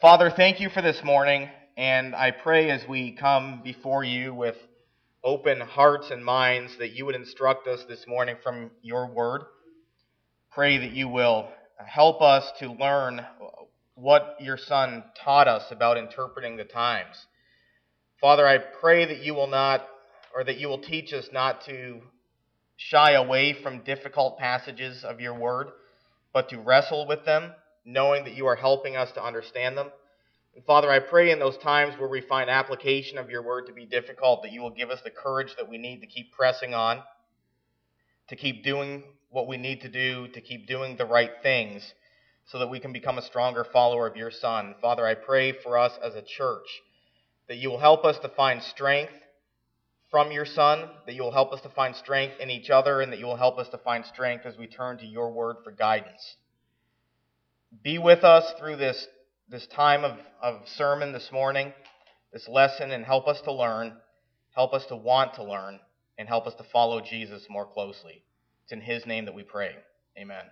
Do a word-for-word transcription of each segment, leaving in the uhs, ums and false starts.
Father, thank you for this morning, and I pray as we come before you with open hearts and minds that you would instruct us this morning from your word. Pray that you will help us to learn what your Son taught us about interpreting the times. Father, I pray that you will not, or that you will teach us not to shy away from difficult passages of your word, but to wrestle with them, knowing that you are helping us to understand them. And Father, I pray in those times where we find application of your word to be difficult, that you will give us the courage that we need to keep pressing on, to keep doing what we need to do, to keep doing the right things, so that we can become a stronger follower of your Son. Father, I pray for us as a church, that you will help us to find strength from your Son, that you will help us to find strength in each other, and that you will help us to find strength as we turn to your word for guidance. Be with us through this, this time of, of sermon this morning, this lesson, and help us to learn, help us to want to learn, and help us to follow Jesus more closely. It's in his name that we pray. Amen.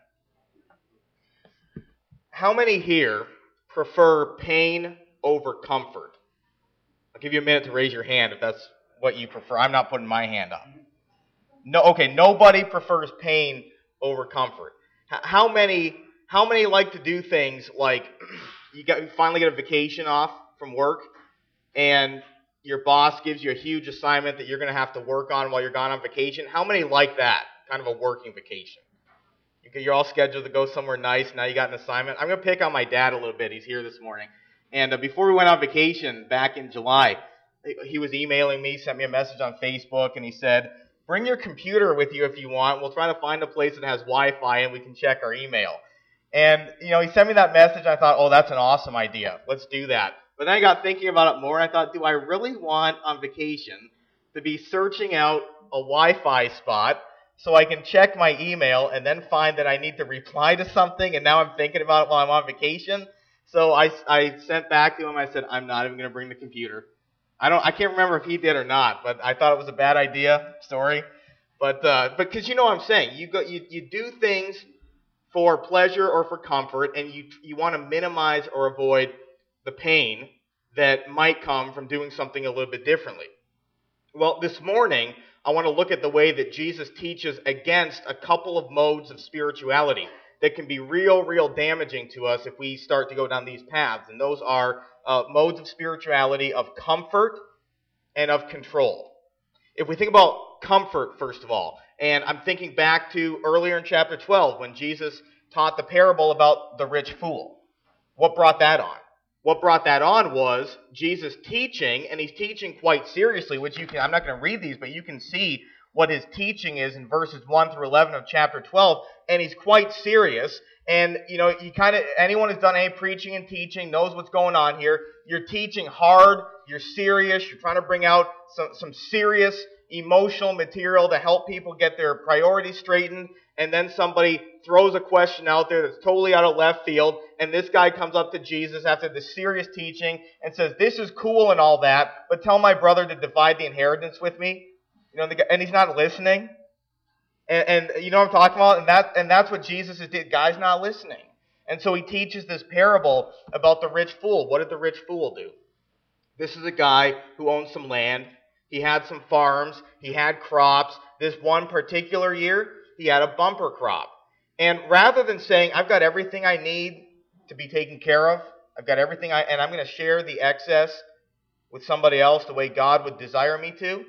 How many here prefer pain over comfort? I'll give you a minute to raise your hand if that's what you prefer. I'm not putting my hand up. No, okay, nobody prefers pain over comfort. How many how many like to do things like you got you finally get a vacation off from work and your boss gives you a huge assignment that you're going to have to work on while you're gone on vacation? How many like that, kind of a working vacation? You're all scheduled to go somewhere nice. Now you got an assignment. I'm going to pick on my dad a little bit. He's here this morning. And uh, before we went on vacation back in July, he was emailing me, sent me a message on Facebook, and he said, bring your computer with you if you want. We'll try to find a place that has Wi-Fi and we can check our email. And, you know, he sent me that message. I thought, oh, that's an awesome idea. Let's do that. But then I got thinking about it more, and I thought, do I really want on vacation to be searching out a Wi-Fi spot so I can check my email and then find that I need to reply to something, and now I'm thinking about it while I'm on vacation? So I, I sent back to him. I said, I'm not even going to bring the computer. I don't. I can't remember if he did or not, but I thought it was a bad idea. Sorry. But uh, but because you know what I'm saying. You go. You, you do things for pleasure or for comfort, and you you want to minimize or avoid the pain that might come from doing something a little bit differently. Well, this morning, I want to look at the way that Jesus teaches against a couple of modes of spirituality that can be real, real damaging to us if we start to go down these paths. And those are uh, modes of spirituality of comfort and of control. If we think about comfort, first of all, and I'm thinking back to earlier in chapter twelve when Jesus taught the parable about the rich fool. What brought that on? What brought that on was Jesus teaching, and he's teaching quite seriously, which you can, I'm not going to read these, but you can see what his teaching is in verses one through eleven of chapter twelve, and he's quite serious. And, you know, you kind of, anyone who's done any preaching and teaching knows what's going on here. You're teaching hard, you're serious, you're trying to bring out some, some serious emotional material to help people get their priorities straightened, and then somebody throws a question out there that's totally out of left field, and this guy comes up to Jesus after the serious teaching and says, this is cool and all that, but tell my brother to divide the inheritance with me. You know, and he's not listening. And, and you know what I'm talking about? And that and that's what Jesus did. Guy's not listening. And so he teaches this parable about the rich fool. What did the rich fool do? This is a guy who owned some land. He had some farms. He had crops. This one particular year, he had a bumper crop. And rather than saying, I've got everything I need to be taken care of, I've got everything, I, and I'm going to share the excess with somebody else the way God would desire me to,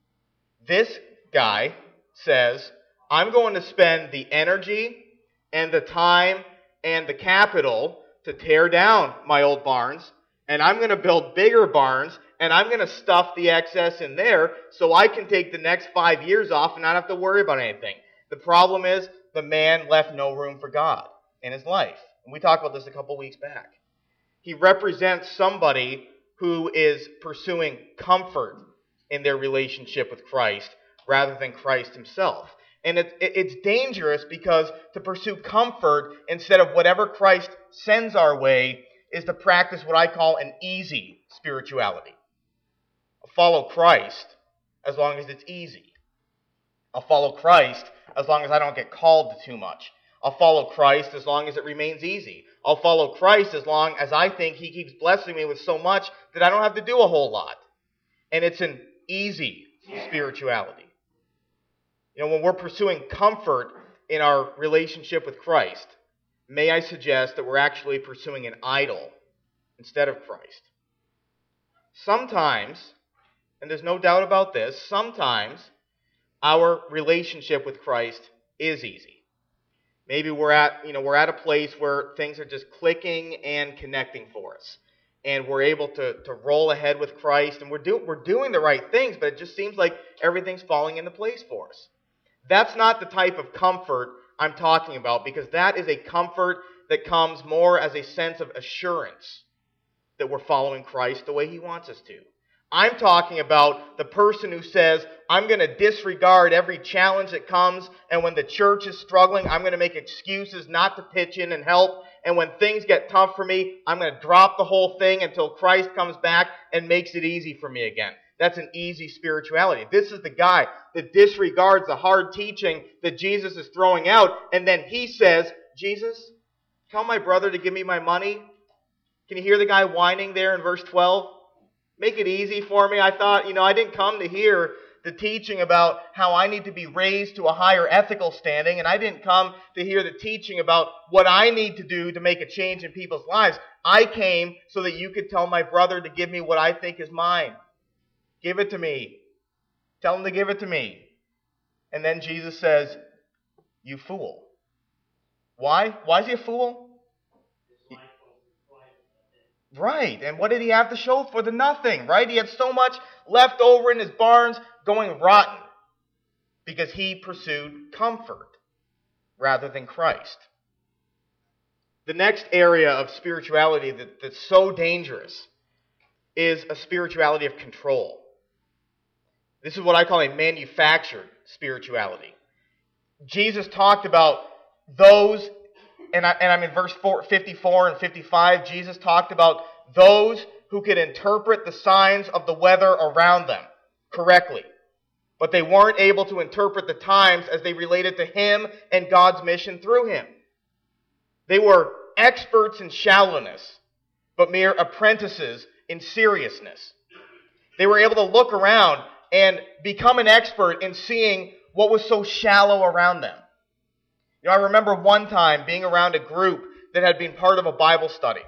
this guy says, I'm going to spend the energy and the time and the capital to tear down my old barns, and I'm going to build bigger barns, and I'm going to stuff the excess in there so I can take the next five years off and not have to worry about anything. The problem is the man left no room for God in his life. And we talked about this a couple weeks back. He represents somebody who is pursuing comfort in their relationship with Christ rather than Christ himself. And it's, it's dangerous because to pursue comfort instead of whatever Christ sends our way is to practice what I call an easy spirituality. I'll follow Christ as long as it's easy. I'll follow Christ as long as I don't get called to too much. I'll follow Christ as long as it remains easy. I'll follow Christ as long as I think He keeps blessing me with so much that I don't have to do a whole lot. And it's an easy spirituality. You know, when we're pursuing comfort in our relationship with Christ, may I suggest that we're actually pursuing an idol instead of Christ. Sometimes, and there's no doubt about this, sometimes our relationship with Christ is easy. Maybe we're at, you know, we're at a place where things are just clicking and connecting for us. And we're able to, to roll ahead with Christ, and we're, do, we're doing the right things, but it just seems like everything's falling into place for us. That's not the type of comfort I'm talking about, because that is a comfort that comes more as a sense of assurance that we're following Christ the way He wants us to. I'm talking about the person who says, I'm going to disregard every challenge that comes, and when the church is struggling, I'm going to make excuses not to pitch in and help, and when things get tough for me, I'm going to drop the whole thing until Christ comes back and makes it easy for me again. That's an easy spirituality. This is the guy that disregards the hard teaching that Jesus is throwing out, and then he says, Jesus, tell my brother to give me my money. Can you hear the guy whining there in verse twelve? Make it easy for me. I thought, you know, I didn't come to hear the teaching about how I need to be raised to a higher ethical standing, and I didn't come to hear the teaching about what I need to do to make a change in people's lives. I came so that you could tell my brother to give me what I think is mine. Give it to me. Tell him to give it to me. And then Jesus says, you fool. Why? Why is he a fool? Right. And what did he have to show for the nothing, right? He had so much left over in his barns going rotten because he pursued comfort rather than Christ. The next area of spirituality that, that's so dangerous is a spirituality of control. This is what I call a manufactured spirituality. Jesus talked about those, and, I, and I'm in verse fifty-four and fifty-five, Jesus talked about those who could interpret the signs of the weather around them correctly, but they weren't able to interpret the times as they related to Him and God's mission through Him. They were experts in shallowness, but mere apprentices in seriousness. They were able to look around and become an expert in seeing what was so shallow around them. You know, I remember one time being around a group that had been part of a Bible study.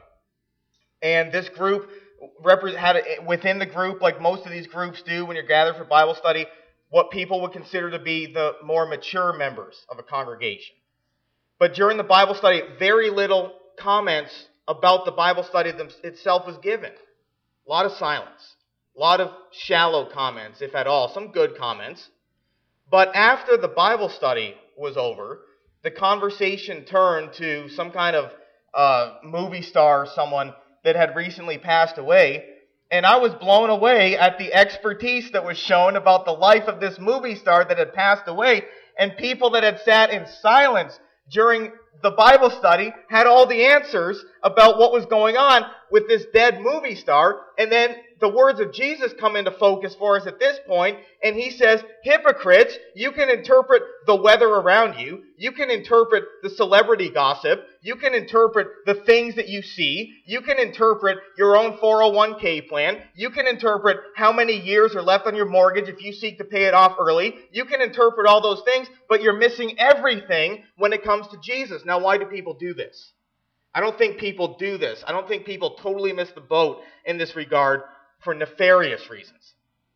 And this group had, within the group, like most of these groups do when you're gathered for Bible study, what people would consider to be the more mature members of a congregation. But during the Bible study, very little comments about the Bible study itself was given. A lot of silence. A lot of shallow comments, if at all. Some good comments. But after the Bible study was over, the conversation turned to some kind of uh, movie star or someone that had recently passed away. And I was blown away at the expertise that was shown about the life of this movie star that had passed away. And people that had sat in silence during the Bible study had all the answers about what was going on with this dead movie star. And then the words of Jesus come into focus for us at this point, and He says, hypocrites, you can interpret the weather around you, you can interpret the celebrity gossip, you can interpret the things that you see, you can interpret your own four oh one k plan, you can interpret how many years are left on your mortgage if you seek to pay it off early, you can interpret all those things, but you're missing everything when it comes to Jesus. Now, why do people do this? I don't think people do this. I don't think people totally miss the boat in this regard for nefarious reasons.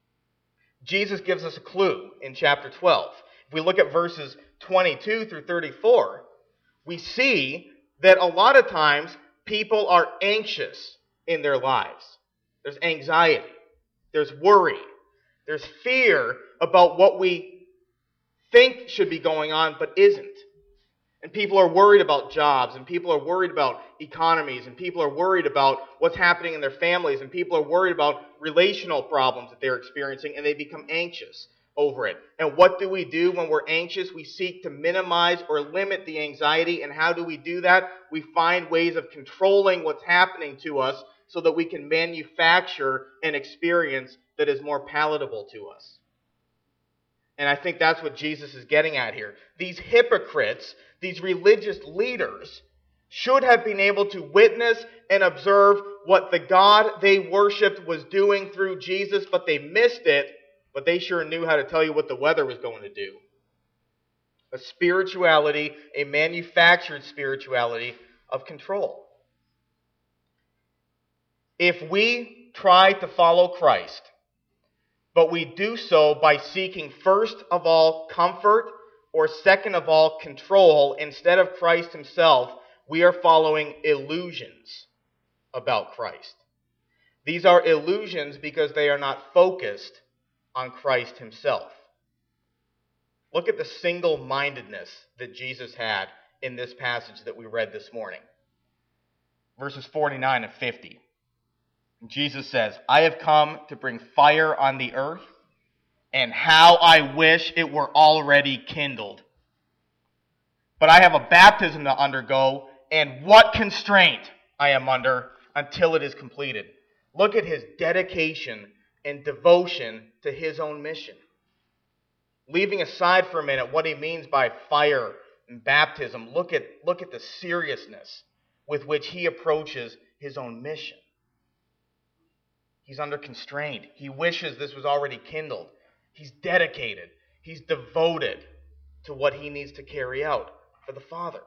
Jesus gives us a clue in chapter twelve. If we look at verses twenty-two through thirty-four, we see that a lot of times people are anxious in their lives. There's anxiety. There's worry. There's fear about what we think should be going on but isn't. And people are worried about jobs, and people are worried about economies, and people are worried about what's happening in their families, and people are worried about relational problems that they're experiencing, and they become anxious over it. And what do we do when we're anxious? We seek to minimize or limit the anxiety. And how do we do that? We find ways of controlling what's happening to us so that we can manufacture an experience that is more palatable to us. And I think that's what Jesus is getting at here. These hypocrites, these religious leaders, should have been able to witness and observe what the God they worshipped was doing through Jesus, but they missed it, but they sure knew how to tell you what the weather was going to do. A spirituality, a manufactured spirituality of control. If we try to follow Christ, but we do so by seeking first of all comfort, or second of all control, instead of Christ himself, we are following illusions about Christ. These are illusions because they are not focused on Christ himself. Look at the single-mindedness that Jesus had in this passage that we read this morning. Verses forty-nine and fifty. Jesus says, I have come to bring fire on the earth, and how I wish it were already kindled. But I have a baptism to undergo, and what constraint I am under until it is completed. Look at his dedication and devotion to his own mission. Leaving aside for a minute what he means by fire and baptism, look at, look at the seriousness with which he approaches his own mission. He's under constraint. He wishes this was already kindled. He's dedicated. He's devoted to what he needs to carry out for the Father.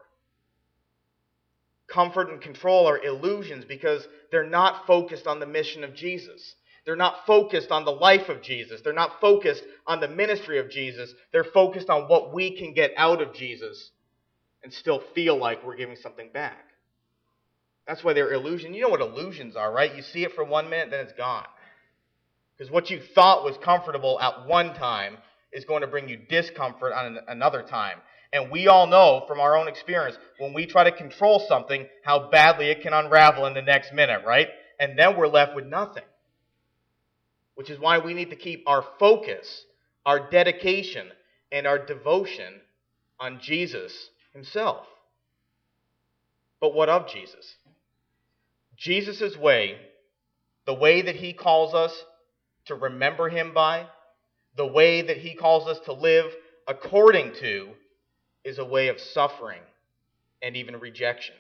Comfort and control are illusions because they're not focused on the mission of Jesus. They're not focused on the life of Jesus. They're not focused on the ministry of Jesus. They're focused on what we can get out of Jesus and still feel like we're giving something back. That's why they're illusions. You know what illusions are, right? You see it for one minute, then it's gone. Because what you thought was comfortable at one time is going to bring you discomfort on another time. And we all know from our own experience, when we try to control something, how badly it can unravel in the next minute, right? And then we're left with nothing. Which is why we need to keep our focus, our dedication, and our devotion on Jesus himself. But what of Jesus? Jesus' way, the way that he calls us to remember him by, the way that he calls us to live according to, is a way of suffering and even rejection.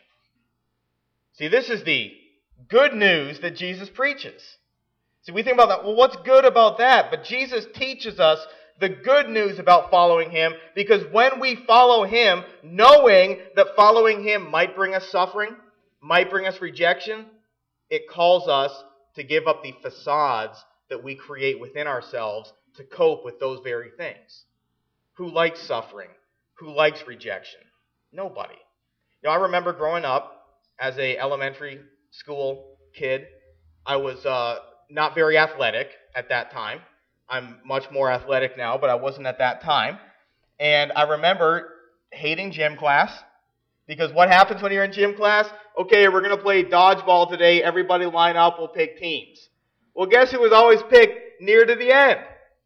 See, this is the good news that Jesus preaches. See, we think about that, well, what's good about that? But Jesus teaches us the good news about following him, because when we follow him, knowing that following him might bring us suffering, might bring us rejection, it calls us to give up the facades that we create within ourselves to cope with those very things. Who likes suffering? Who likes rejection? Nobody. You know, I remember growing up as a elementary school kid, I was uh, not very athletic at that time. I'm much more athletic now, but I wasn't at that time. And I remember hating gym class, because what happens when you're in gym class? Okay, we're going to play dodgeball today. Everybody line up. We'll pick teams. Well, guess who was always picked near to the end?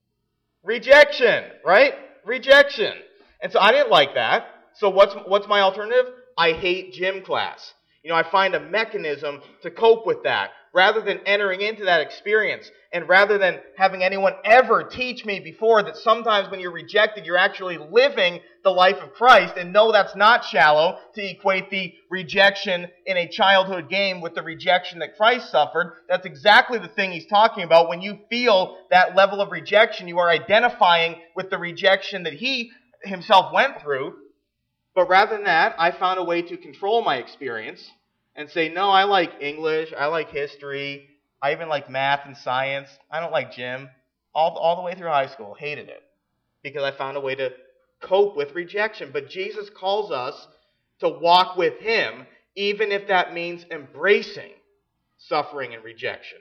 Rejection, right? Rejection. And so I didn't like that. So what's what's my alternative? I hate gym class. You know, I find a mechanism to cope with that, rather than entering into that experience, and rather than having anyone ever teach me before that sometimes when you're rejected, you're actually living the life of Christ. And no, that's not shallow to equate the rejection in a childhood game with the rejection that Christ suffered. That's exactly the thing he's talking about. When you feel that level of rejection, you are identifying with the rejection that he himself went through. But rather than that, I found a way to control my experience and say, no, I like English, I like history, I even like math and science. I don't like gym. All, all the way through high school, hated it, because I found a way to cope with rejection. But Jesus calls us to walk with him, even if that means embracing suffering and rejection.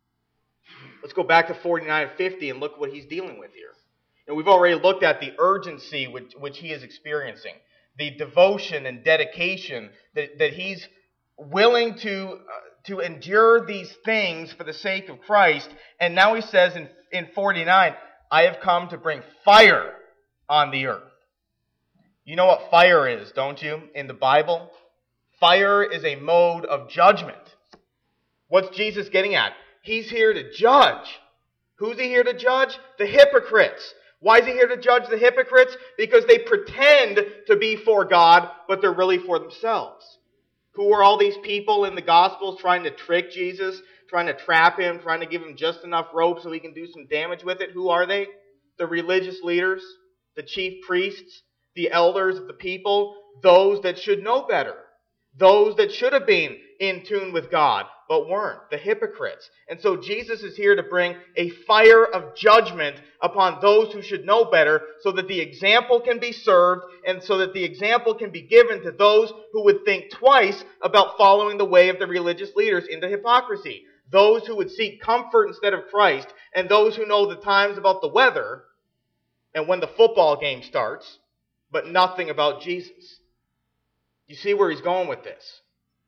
Let's go back to forty-nine and fifty and look what he's dealing with here. And we've already looked at the urgency which, which he is experiencing, the devotion and dedication that, that he's willing to, uh, to endure these things for the sake of Christ. And now he says in, in forty-nine, I have come to bring fire on the earth. You know what fire is, don't you, in the Bible? Fire is a mode of judgment. What's Jesus getting at? He's here to judge. Who's he here to judge? The hypocrites. Why is he here to judge the hypocrites? Because they pretend to be for God, but they're really for themselves. Who are all these people in the Gospels trying to trick Jesus, trying to trap him, trying to give him just enough rope so he can do some damage with it? Who are they? The religious leaders, the chief priests, the elders of the people, those that should know better, those that should have been in tune with God, but weren't, the hypocrites. And so Jesus is here to bring a fire of judgment upon those who should know better, so that the example can be served, and so that the example can be given to those who would think twice about following the way of the religious leaders into hypocrisy. Those who would seek comfort instead of Christ, and those who know the times about the weather and when the football game starts, but nothing about Jesus. You see where he's going with this?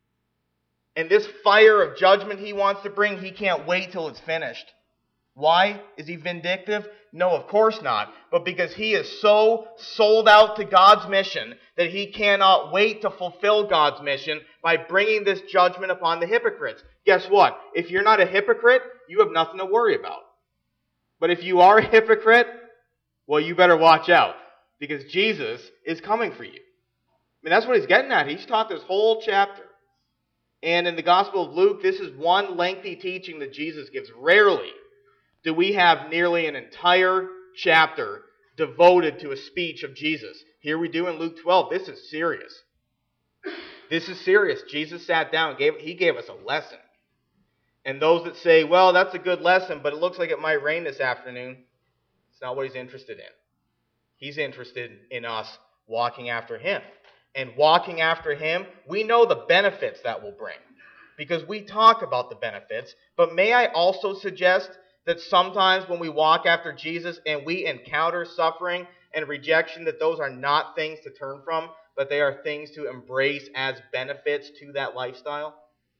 And this fire of judgment he wants to bring, he can't wait till it's finished. Why? Is he vindictive? No, of course not. But because he is so sold out to God's mission that he cannot wait to fulfill God's mission by bringing this judgment upon the hypocrites. Guess what? If you're not a hypocrite, you have nothing to worry about. But if you are a hypocrite, well, you better watch out, because Jesus is coming for you. I mean, that's what he's getting at. He's taught this whole chapter. And in the Gospel of Luke, this is one lengthy teaching that Jesus gives. Rarely do we have nearly an entire chapter devoted to a speech of Jesus. Here we do in Luke twelve. This is serious. This is serious. Jesus sat down and gave, he gave us a lesson. And those that say, well, that's a good lesson, but it looks like it might rain this afternoon, it's not what he's interested in. He's interested in us walking after him. And walking after him, we know the benefits that will bring, because we talk about the benefits. But may I also suggest that sometimes when we walk after Jesus and we encounter suffering and rejection, that those are not things to turn from, but they are things to embrace as benefits to that lifestyle.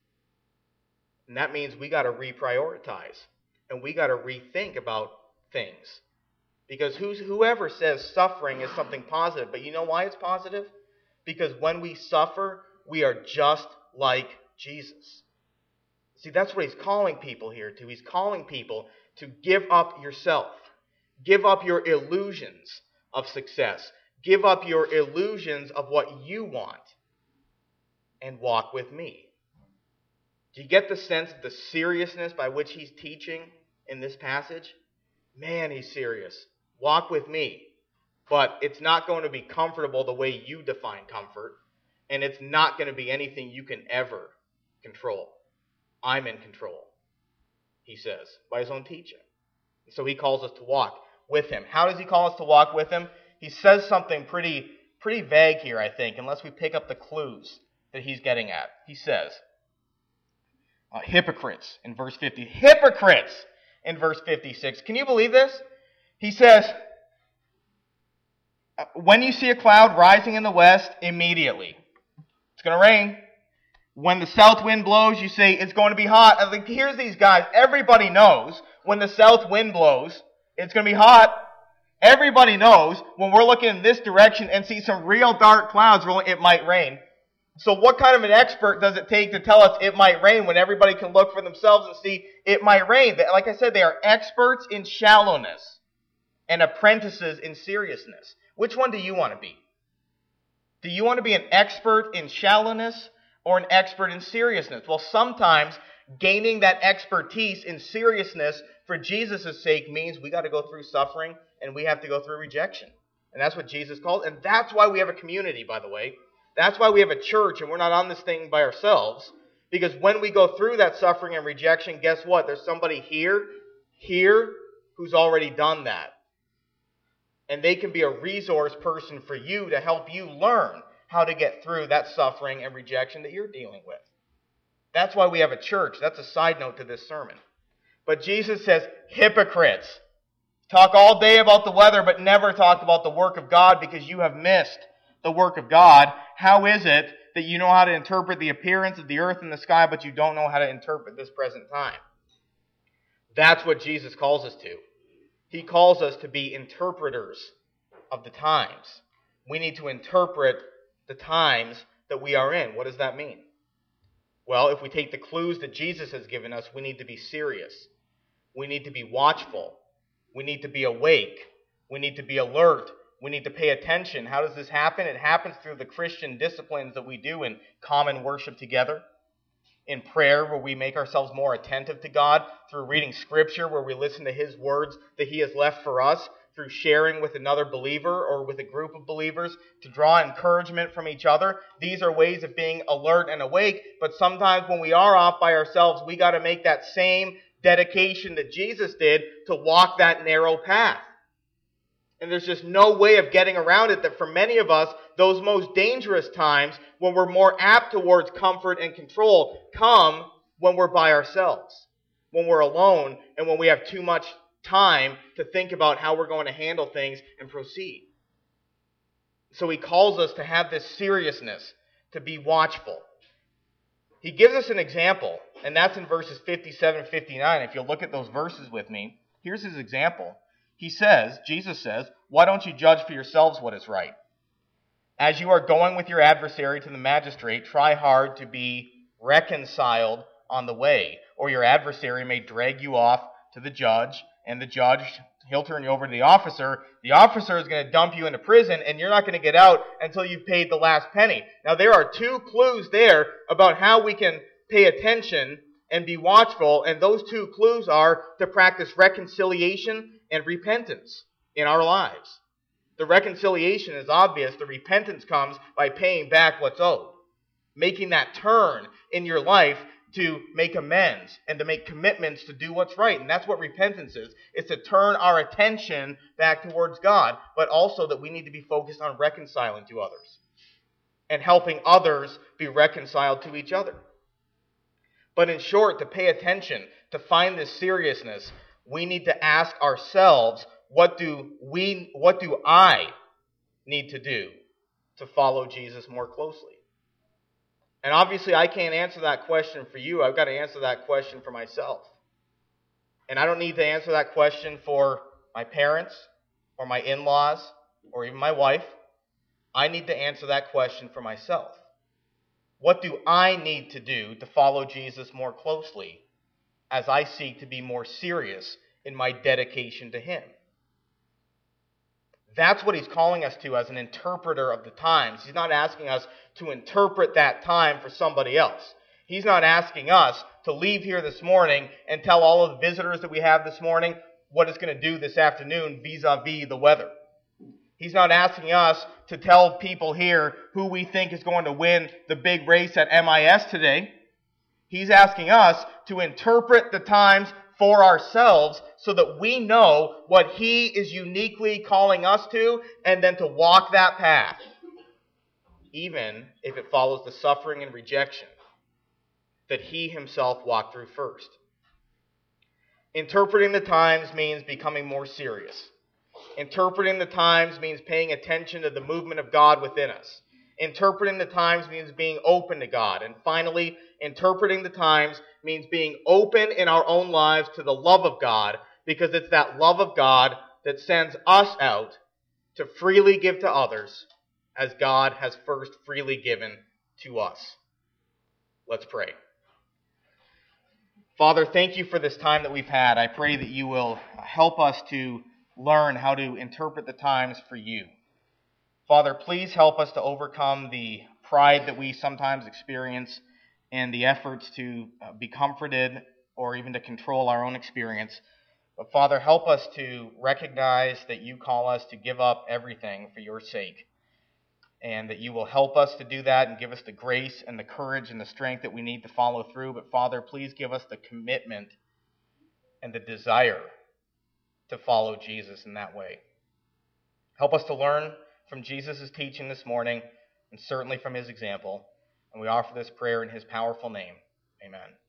And that means we got to reprioritize, and we got to rethink about things. Because who's, whoever says suffering is something positive, but you know why it's positive? Because when we suffer, we are just like Jesus. See, that's what he's calling people here to. He's calling people to give up yourself. Give up your illusions of success. Give up your illusions of what you want. And walk with me. Do you get the sense of the seriousness by which he's teaching in this passage? Man, he's serious. Walk with me. But it's not going to be comfortable the way you define comfort. And it's not going to be anything you can ever control. I'm in control, he says, by his own teaching. So he calls us to walk with him. How does he call us to walk with him? He says something pretty, pretty vague here, I think, unless we pick up the clues that he's getting at. He says, uh, hypocrites in verse fifty. Hypocrites in verse fifty-six. Can you believe this? He says, when you see a cloud rising in the west, immediately. It's going to rain. When the south wind blows, you say, it's going to be hot. I think, here's these guys. Everybody knows when the south wind blows, it's going to be hot. Everybody knows when we're looking in this direction and see some real dark clouds rolling, it might rain. So what kind of an expert does it take to tell us it might rain when everybody can look for themselves and see it might rain? Like I said, they are experts in shallowness and apprentices in seriousness. Which one do you want to be? Do you want to be an expert in shallowness or an expert in seriousness? Well, sometimes gaining that expertise in seriousness for Jesus' sake means we got to go through suffering and we have to go through rejection. And that's what Jesus called. And that's why we have a community, by the way. That's why we have a church and we're not on this thing by ourselves. Because when we go through that suffering and rejection, guess what? There's somebody here, here, who's already done that. And they can be a resource person for you to help you learn how to get through that suffering and rejection that you're dealing with. That's why we have a church. That's a side note to this sermon. But Jesus says, hypocrites. Talk all day about the weather, but never talk about the work of God because you have missed the work of God. How is it that you know how to interpret the appearance of the earth and the sky, but you don't know how to interpret this present time? That's what Jesus calls us to. He calls us to be interpreters of the times. We need to interpret the times that we are in. What does that mean? Well, if we take the clues that Jesus has given us, we need to be serious. We need to be watchful. We need to be awake. We need to be alert. We need to pay attention. How does this happen? It happens through the Christian disciplines that we do in common worship together, in prayer where we make ourselves more attentive to God, through reading Scripture where we listen to His words that He has left for us, through sharing with another believer or with a group of believers to draw encouragement from each other. These are ways of being alert and awake, but sometimes when we are off by ourselves, we got to make that same dedication that Jesus did to walk that narrow path. And there's just no way of getting around it that for many of us, those most dangerous times when we're more apt towards comfort and control come when we're by ourselves, when we're alone, and when we have too much time to think about how we're going to handle things and proceed. So he calls us to have this seriousness, to be watchful. He gives us an example, and that's in verses fifty-seven and fifty-nine. If you'll look at those verses with me, here's his example. He says, Jesus says, "Why don't you judge for yourselves what is right? As you are going with your adversary to the magistrate, try hard to be reconciled on the way, or your adversary may drag you off to the judge, and the judge, he'll turn you over to the officer. The officer is going to dump you into prison, and you're not going to get out until you've paid the last penny." Now, there are two clues there about how we can pay attention and be watchful, and those two clues are to practice reconciliation and repentance in our lives. The reconciliation is obvious. The repentance comes by paying back what's owed, making that turn in your life to make amends and to make commitments to do what's right. And that's what repentance is. It's to turn our attention back towards God, but also that we need to be focused on reconciling to others and helping others be reconciled to each other. But in short, to pay attention, to find this seriousness, we need to ask ourselves, what do we, what do I need to do to follow Jesus more closely? And obviously, I can't answer that question for you. I've got to answer that question for myself. And I don't need to answer that question for my parents or my in-laws or even my wife. I need to answer that question for myself. What do I need to do to follow Jesus more closely as I seek to be more serious in my dedication to Him? That's what he's calling us to as an interpreter of the times. He's not asking us to interpret that time for somebody else. He's not asking us to leave here this morning and tell all of the visitors that we have this morning what it's going to do this afternoon vis-a-vis the weather. He's not asking us to tell people here who we think is going to win the big race at M I S today. He's asking us to interpret the times for ourselves so that we know what He is uniquely calling us to, and then to walk that path, even if it follows the suffering and rejection that He Himself walked through first. Interpreting the times means becoming more serious. Interpreting the times means paying attention to the movement of God within us. Interpreting the times means being open to God. And finally, interpreting the times means being open in our own lives to the love of God, because it's that love of God that sends us out to freely give to others as God has first freely given to us. Let's pray. Father, thank you for this time that we've had. I pray that you will help us to learn how to interpret the times for you. Father, please help us to overcome the pride that we sometimes experience and the efforts to be comforted or even to control our own experience. But Father, help us to recognize that you call us to give up everything for your sake, and that you will help us to do that and give us the grace and the courage and the strength that we need to follow through. But Father, please give us the commitment and the desire to follow Jesus in that way. Help us to learn from Jesus' teaching this morning, and certainly from His example. And we offer this prayer in His powerful name. Amen.